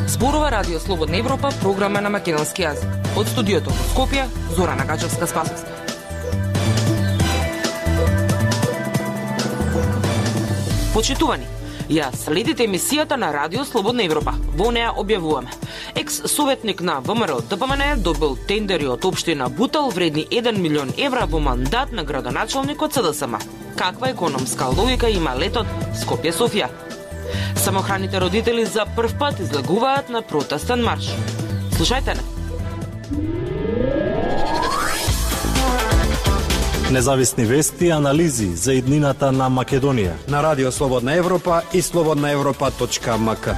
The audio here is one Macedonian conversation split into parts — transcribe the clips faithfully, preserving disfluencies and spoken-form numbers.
Зборува Радио Слободна Европа, програма на македонски јазик. Од студиото во Скопје, Зорана Гаджевска-Спасовска. Почитувани, ја следите емисијата на Радио Слободна Европа. Во неа објавуваме. Екс-советник на ВМРО-ДПМН добил тендери од општина Бутел вредни еден милион евра во мандат на градоначалникот СДСМ. Каква економска логика има летот Скопје-Софија? Самохраните родители за прв пат излегуваат на протестен марш. Слушајте не. Независни вести и анализи за иднината на Македонија на Радио Слободна Европа и слободна европа точка ем ка.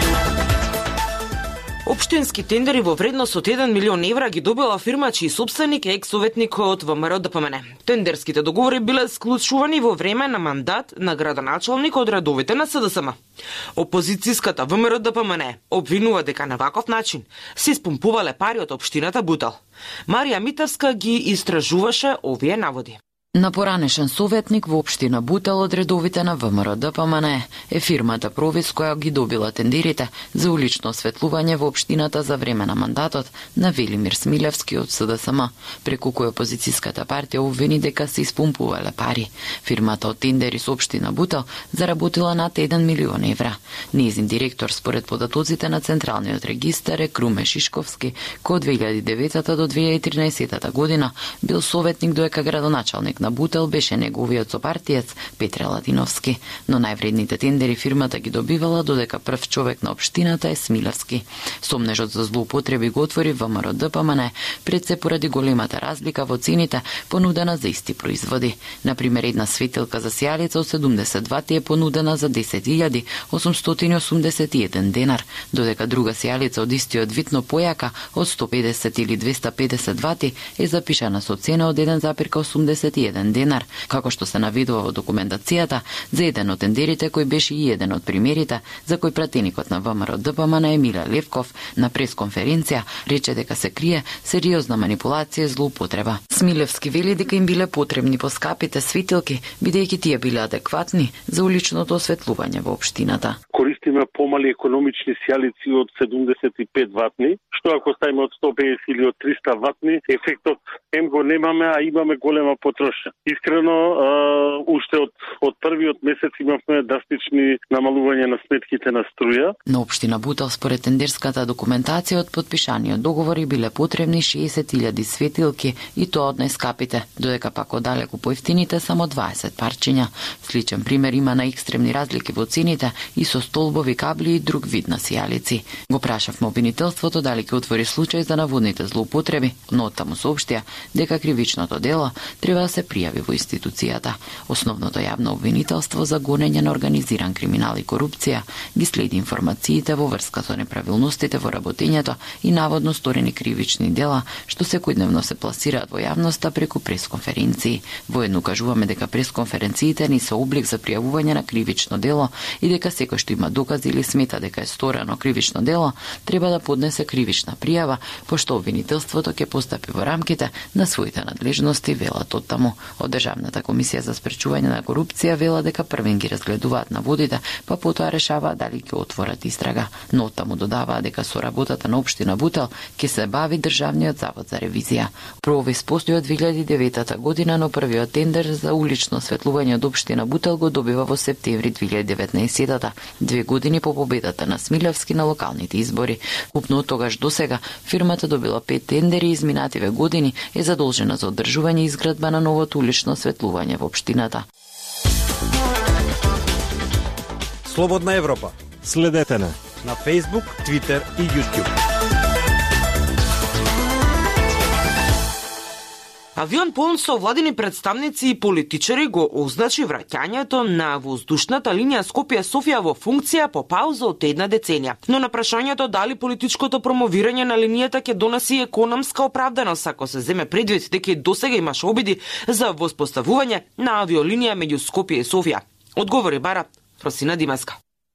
Општински тендери во вредност од еден милион евра ги добила фирма чиј собственик е екс-советник од ВМРО-ДПМН. Тендерските договори биле склучувани во време на мандат на градоначалник од редовите на СДСМ. Опозицијската ВМРО-ДПМН обвинува дека на ваков начин се испумпувале пари од општината Бутел. Марија Митевска ги истражуваше овие наводи. На поранешен советник во општина Бутел од редовите на ВМРО-ДПМН е фирмата Провис која ги добила тендерите за улично осветлување во општината за време на мандатот на Велимир Смилевски од СДСМ, преку кој опозицијската партија обвини дека се испумпувале пари. Фирмата од тендери со општина Бутел заработила над еден милион евра. Нејзин директор според податоците на Централниот регистар е Круме Шишковски, кој од две илјади и девета до две илјади и тринаесета година бил советник додека градоначалник на Бутел беше неговиот сопартиец Петре Ладиновски, но највредните тендери фирмата ги добивала додека прв човек на општината е Смилевски. Сомнежот за злоупотреби го отвори ВМРО-ДПМН пред се поради големата разлика во цените понудена за исти производи. Например, една светилка за сијалица од седумдесет вати е понудена за десет илјади осумстотини осумдесет и еден денар, додека друга сијалица од истиот вид но појака од сто педесет или двеста педесет вати е запишана со цена од еден зарез осумдесет и еден денар, како што се наведува во документацијата за еден од тендерите кој беше и еден од примерите за кој пратеникот на ВМРО-ДПМН Емиле Левков на пресконференција рече дека се крие сериозна манипулација и злоупотреба. Смилевски вели дека им биле потребни поскапите светилки, бидејќи тие биле адекватни за уличното осветлување во општината. Користиме помали економични сијалици од седумдесет и пет ватни, што ако ставиме од сто педесет или од триста ватни, ефектот ем го немаме, а имаме голема потрошња. Искрено, а, уште од, од првиот месец имавме драстични намалување на сметките на струја. На општина Бутел според тендерската документација од подпишаниот договори биле потребни шеесет илјади светилки и тоа од најскапите, додека пак одалеку поевтините само дваесет парчиња. Сличен пример има на екстремни разлики во цените и со столбови, кабли и друг вид на сијалици. Го прашавме обвинителството дали ќе отвори случај за наводните злоупотреби, но оттаму соопштија дека кривичното дело треба да се пријави во институцијата. Основното јавно обвинителство за гонење на организиран криминал и корупција ги следи информациите во врска со неправилностите во работењето и наводно сторени кривични дела што секојдневно се пласираат во јавноста преку пресконференции. Воедно кажуваме дека пресконференциите не се облик за пријавување на кривично дело и дека секој што има докази или смета дека е сторено кривично дело треба да поднесе кривична пријава, пошто обвинителството ќе постапи во рамките на своите надлежности, велат оттаму. Од Државната комисија за спречување на корупција вела дека првен ги разгледуваат наводите, па потоа решаваат дали ќе отворат истрага. Но оттаму додаваа дека со работата на општина Бутел ќе се бави Државниот завод за ревизија. Провис постои од две илјади и девета година, но првиот тендер за улично осветлување од општина Бутел го добива во септември две илјади и деветнаесета, две години по победата на Смилевски на локалните избори. Купно од тогаш до сега фирмата добила пет тендери и изминативе години е задолжена за одржување и изградба на новото улично осветлување во општината. Слободна Европа. Следете на на Facebook, Twitter и YouTube. Авион полн со владини представници и политичари го означи враќањето на воздушната линија Скопје-Софија во функција по пауза од една деценија. Но на прашањето дали политичкото промовирање на линијата ќе донеси економска оправданост ако се земе предвид дека досега имаше обиди за воспоставување на авиолинија меѓу Скопје и Софија, одговори бара Фросина Димаска.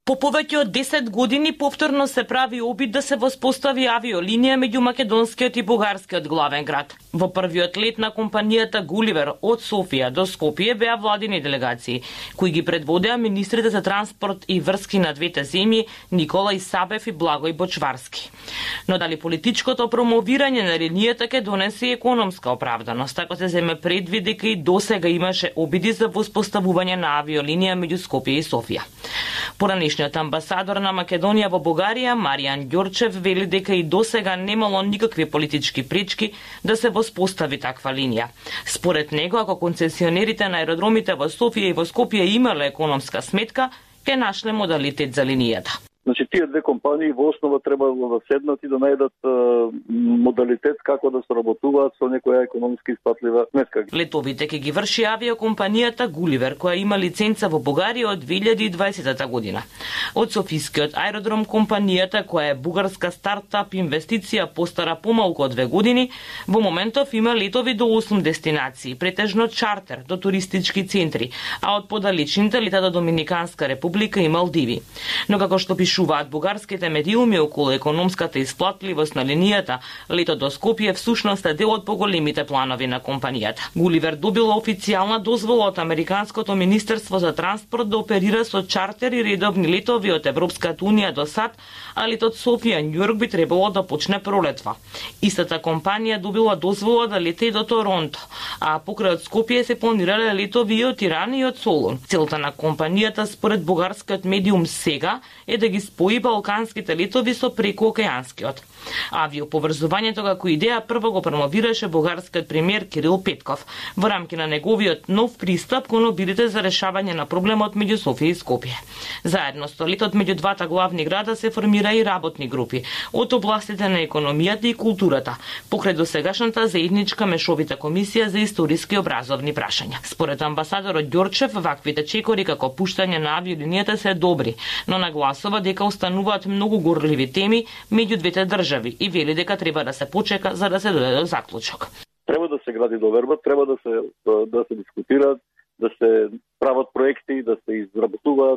По повеќе од десет години повторно се прави обид да се воспостави авиолинија меѓу македонскиот и бугарскиот главен град. Во првиот лет на компанијата Гуливер од Софија до Скопје беа владини делегации, кои ги предводеа министрите за транспорт и врски на двете земји Николај Сабев и Благој Бочварски. Но дали политичкото промовирање на линијата ќе донесе економска оправданост, ако се земе предвид дека и досега имаше обиди за воспоставување на авиолинија меѓу Скопје и Софија. Поранешниот амбасадор на Македонија во Бугарија, Маријан Ѓорчев, вели дека и досега немало никакви политички пречки да се воспостави таква линија. Според него, ако концесионерите на аеродромите во Софија и во Скопје имале економска сметка, ќе нашле модалитет за линијата. Значи, тие две компании во основа треба да седнат и да најдат е, модалитет како да соработуваат со некоја економски испатлива сметка. Летовите ќе ги врши авиокомпанијата Гуливер, која има лиценца во Бугарија од две илјади и дваесета година. Од Софискиот аеродром компанијата, која е бугарска стартап инвестиција постара помалку од две години, во моментов има летови до осум дестинации, претежно чартер до туристички центри, а од подалечните лета до Доминиканска република и Малдиви. Но како што пишуваат бугарските медиуми околу економската исплатливост на линијата, лето до Скопје всушност е дел од поголемите планови на компанијата. Гуливер добила официјална дозвола од Американското министерство за транспорт да оперира со чартер и редовни летови од Европската унија до САД, а летот Софија Њујорк би требало да почне пролетва. Истата компанија добила дозвола да лете до Торонто, а покрај од Скопје се планирале летови и од Тирана и од Солун. Целта на компанијата според бугарскиот медиум сега е да ги спои балканските летови со прекоокеанскиот. Авиоповрзувањето како идеја прво го промовираше бугарскиот премиер Кирил Петков во рамки на неговиот нов пристап кон обидите за решавање на проблемот меѓу Софија и Скопје. Заедно со летот меѓу двата главни града се формира и работни групи од областите на економијата и културата, покрај досегашната заедничка мешовита комисија за историски и образовни прашања. Според амбасадорот Ѓорчев, ваквите чекори како пуштање на авиолинијата се добри, но нагласува дека остануваат многу горливи теми меѓу двете држави и вели дека треба да се почека за да се дојде до заклучок. Треба да се гради доверба, треба да се да, да се дискутираат, да се прават проекти, да се изработуваат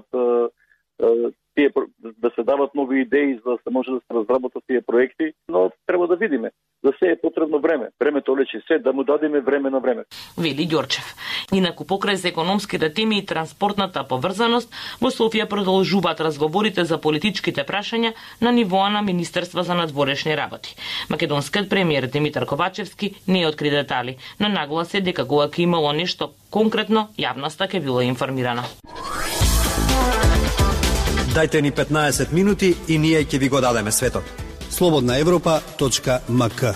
тие, да се дават нови идеи за да се може да се разработат тие проекти, но треба да видиме. За се е потребно време. Времето лечи се, да му дадеме време на време. Вели Ѓорчев. Инаку покрај за економските теми и транспортната поврзаност, во Софија продолжуваат разговорите за политичките прашања на нивоа на Министерство за надворешни работи. Македонскиот премиер Димитар Ковачевски не откри детали, но нагласи дека кога ќе имало нешто конкретно, јавноста ќе била информирана. Дайте ни петнаесет минути и ние ќе ви го дадеме светот. слободна европа точка ем ка.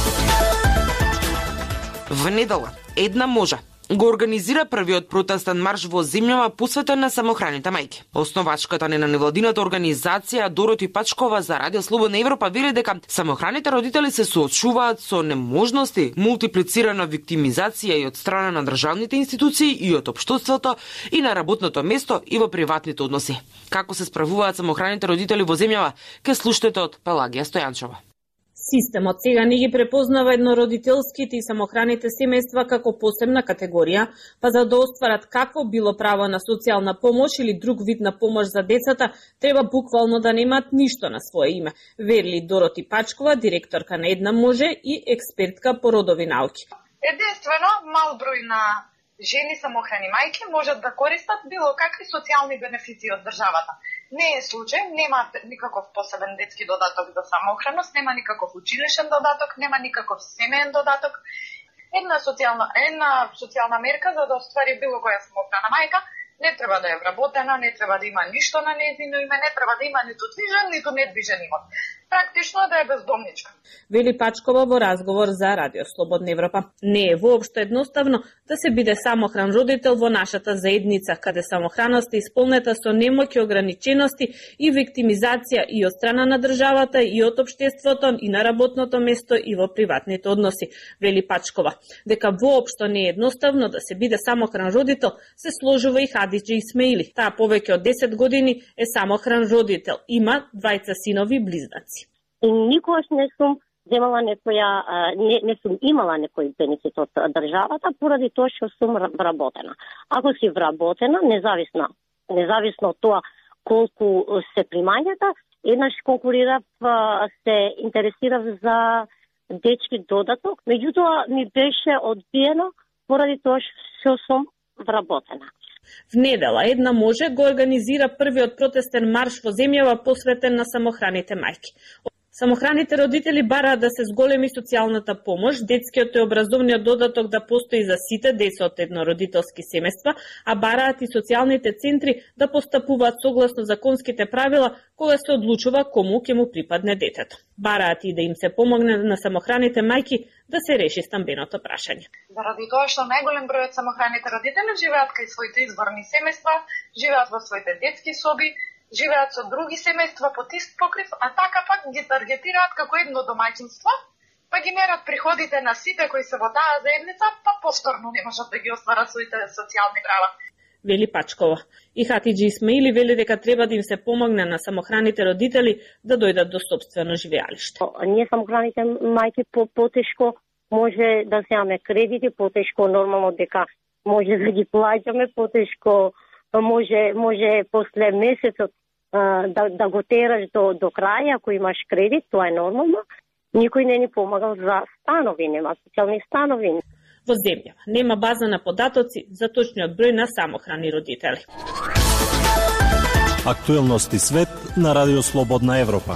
В недела Една може го организира првиот протестен марш во земјава посветен на самохраните мајки. Основачката на невладината организација Дороти Пачкова за Радио Слободна Европа вели дека самохраните родители се соочуваат со неможности, мултиплицирана виктимизација и од страна на државните институции и од општеството и на работното место и во приватните односи. Како се справуваат самохраните родители во земјава, ке слушате од Пелагија Стојанчова. Системот сега не ги препознава еднородителските и самохраните семејства како посебна категорија, па за да остварат какво било право на социјална помош или друг вид на помош за децата, треба буквално да немаат ништо на свое име, верли Дороти Пачкова, директорка на Една може и експертка по родови науки. Единствено, мал број на жени самохрани мајки можат да користат било какви социјални бенефити од државата. Не е случај, нема никаков посебен детски додаток за самохраност, нема никаков училишен додаток, нема никаков семеен додаток. Една социјална, една социјална мерка за да оствари било која самохрана мајка не треба да е вработена, не треба да има ништо на нејзино име, не треба да има ниту движен, ниту недвижен имот. Практично да е бездомничка. Вели Пачкова во разговор за Радио Слободна Европа. Не е воопшто едноставно да се биде самохран родител во нашата заедница, каде самохраноста е исполнета со немоќ и ограничености и виктимизација и од страна на државата, и од општеството, и на работното место, и во приватните односи. Вели Пачкова. Дека воопшто не е едноставно да се биде самохран родител, се сложува и Хадиџа Исмеили. Таа повеќе од десет години е самохран родител. Има двајца синови близнаци. Никогаш не сум земала некоја, не, не сум имала некој бенефит од државата поради тоа што сум вработена. Ако си вработена, независно, независно од тоа колку се примањата, еднаш конкурирав, се интересирав за дечки додаток, меѓутоа ми беше одбиено поради тоа што сум вработена. В недела една може го организира првиот протестен марш во земјава посветен на самохраните мајки. Самохраните родители бараат да се зголеми социјалната помош, детскиот и образовниот додаток да постои за сите деца од еднородителски семејства, а бараат и социјалните центри да постапуваат согласно законските правила кога се одлучува кому ќе му припадне детето. Бараат и да им се помогне на самохраните мајки да се реши стамбеното прашање. Заради тоа што најголем број од самохраните родители живеат кај своите изборни семејства, живеат во своите детски соби, живеат со други семејства под ист покрив, а така пак ги таргетираат како едно домаќинство, па ги мерат приходите на сите кои се во таа заедница, па повторно не можат да ги остварат своите социјални права. Вели Пачкова. И Хатиџи Исмаили вели дека треба да им се помогне на самохраните родители да дојдат до собствено живеалиште. Ние самохраните мајки по потешко може да земаме кредити, потешко нормално дека може да ги плаќаме, потешко може може после месецот да да го тераш до до крај ако имаш кредит, тоа е нормално. Никој не ни помагал за станови, нема социјални станови. Во земјава нема база на податоци за точниот број на самохрани родители. Актуелности свет на Радио Слободна Европа.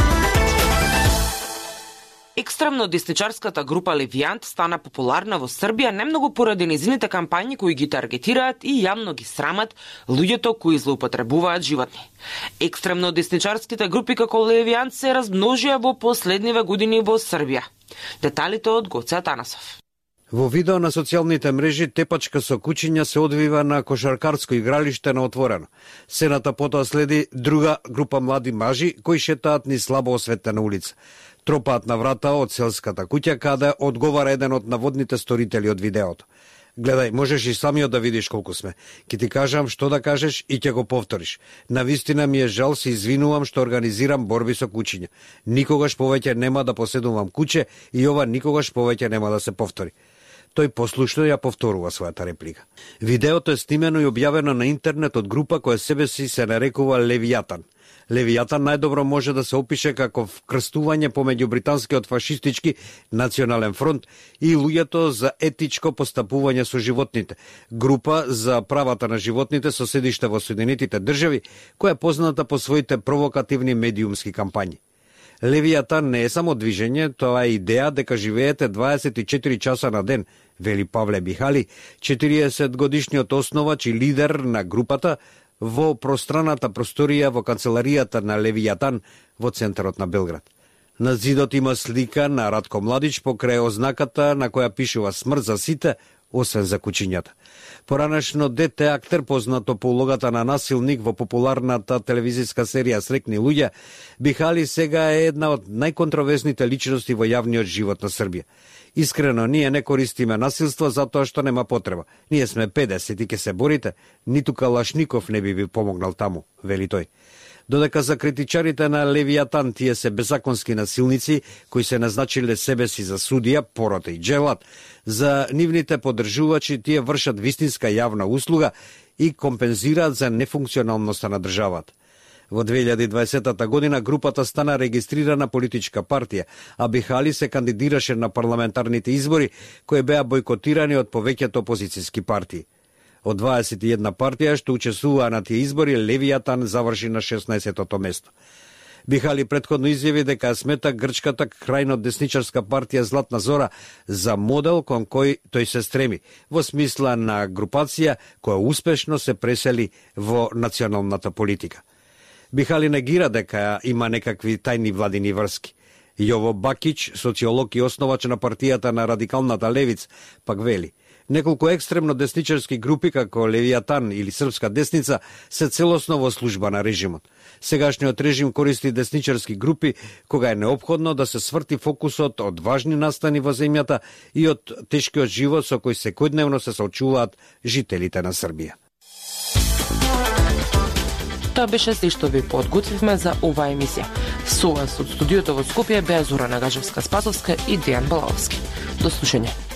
Екстремно десничарската група Левијант стана популарна во Србија немногу поради незините кампањи кои ги таргетираат и јавно ги срамат луѓето кои злоупотребуваат животни. Екстремно десничарските групи како Левијант се размножија во последниве години во Србија. Деталите од Гоце Атанасов. Во видео на социјалните мрежи тепачка со кучиња се одвива на кошаркарско игралиште на отворено. Сената потоа следи друга група млади мажи кои шетаат низ слабо осветлена улица. Тропаат на врата од селската куќа каде одговара еден од наводните сторители од видеото. Гледај, можеш и самиот да видиш колку сме. Ки ти кажам што да кажеш и ќе го повториш. Навистина ми е жал, се извинувам што организирам борби со кучиња. Никогаш повеќе нема да поседувам куче и ова никогаш повеќе нема да се повтори. Тој послушно ја повторува својата реплика. Видеото е снимено и објавено на интернет од група која себе си се нарекува Левијатан. Левијатан најдобро може да се опише како вкрстување помеѓу британскиот фашистички национален фронт и луѓето за етичко постапување со животните, група за правата на животните со седиште во Соединетите држави, која е позната по своите провокативни медиумски кампањи. Левијатан не е само движење, тоа е идеја дека живеете дваесет и четири часа на ден, вели Павле Бихали, четириесет годишниот основач и лидер на групата, во пространата просторија во канцеларијата на Левијатан во центарот на Белград. На зидот има слика на Радко Младич покрај ознаката на која пишува смрт за сите, освен за кучињата. Поранешно дете актер, познато по улогата на насилник во популарната телевизиска серија Срекни луѓе, Бихали сега е една од најконтроверзните личности во јавниот живот на Србија. Искрено, ние не користиме насилство затоа што нема потреба. Ние сме педесет и ке се борите, ниту Калашников не би ви помогнал таму, вели тој. Додека за критичарите на Левијатан тие се беззаконски насилници кои се назначиле себе си за судија, порота и джелат, за нивните поддржувачи тие вршат вистинска јавна услуга и компензираат за нефункционалноста на државата. Во две илјади и дваесета година групата стана регистрирана политичка партија, а Бихали се кандидираше на парламентарните избори кои беа бойкотирани од повеќето опозицијски партии. Од дваесет и една партија што учествуваа на тие избори, Левијатан заврши на шеснаесеттото место. Бихали предходно изјави дека смета грчката крајно десничарска партија Златна Зора за модел кон кој тој се стреми, во смисла на групација која успешно се пресели во националната политика. Бихали негира дека има некакви тајни владини врски. Јово Бакич, социолог и основач на партијата на радикалната левица, пак вели: неколку екстремно десничарски групи како Левијатан или Српска десница се целосно во служба на режимот. Сегашниот режим користи десничарски групи кога е неопходно да се сврти фокусот од важни настани во земјата и од тешкиот живот со кој секојдневно се соочуваат жителите на Србија. Тоа беше се што ви подготвивме за оваа емисија. Со вас од студиото во Скопје беа Зора Нагажевска-Спасовска и Дејан Балаовски. До слушање.